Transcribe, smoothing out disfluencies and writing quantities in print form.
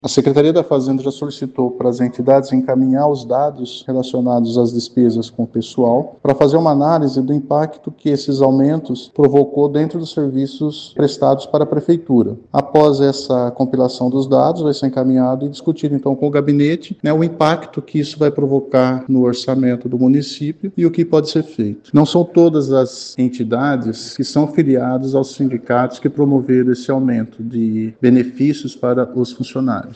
A Secretaria da Fazenda já solicitou para as entidades encaminhar os dados relacionados às despesas com o pessoal para fazer uma análise do impacto que esses aumentos provocou dentro dos serviços prestados para a Prefeitura. Após essa compilação dos dados, vai ser encaminhado e discutido então com o gabinete, o impacto que isso vai provocar no orçamento do município e o que pode ser feito. Não são todas as entidades que são filiadas aos sindicatos que promoveram esse aumento de benefícios para os funcionários.